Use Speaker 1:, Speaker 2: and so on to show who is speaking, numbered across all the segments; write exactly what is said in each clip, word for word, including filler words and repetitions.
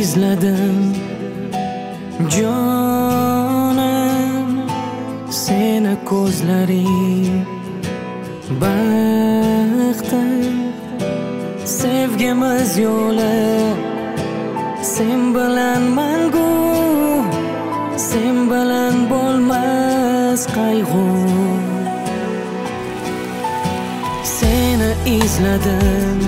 Speaker 1: izladim jonim, seni ko'zlaring baxtim, sevgimiz yo'li sen bilan mangu, sen bilan bo'lmas qayg'u. Seni izladim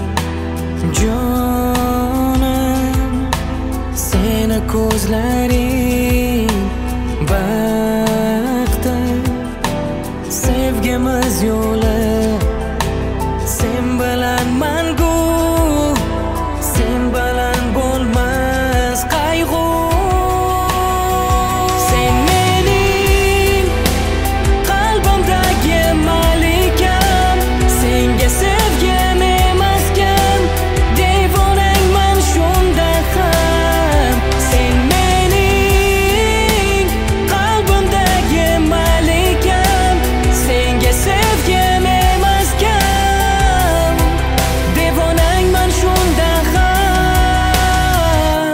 Speaker 1: jonim, seni ko'zlaring baxtim, sevgimiz yo'li sen bilan mangu, sen bilan bo'lmas qayg'u. Sen mening qalbimdagi malikam, senga sevgim emaskan, devonangman shunda ham. Sen mening qalbimdagi malikam, senga sevgim emaskan, devonangman shunda ham.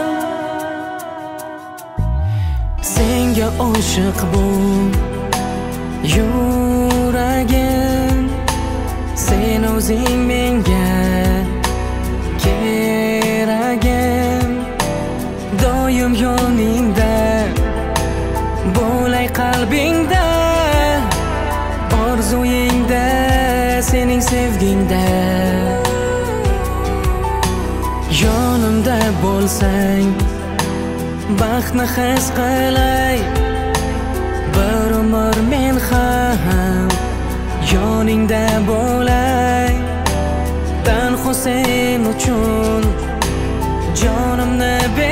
Speaker 1: Senga oshiq bu yuragim, sen o'zing menga keragim, doim yoningda bo'lay qalbingda, orzuyingda, sening sevgingda. Yonimda bo'lsang baxtni his qilay, bir umr men ham yoningda bo'lay. Tanho sen uchun jonimni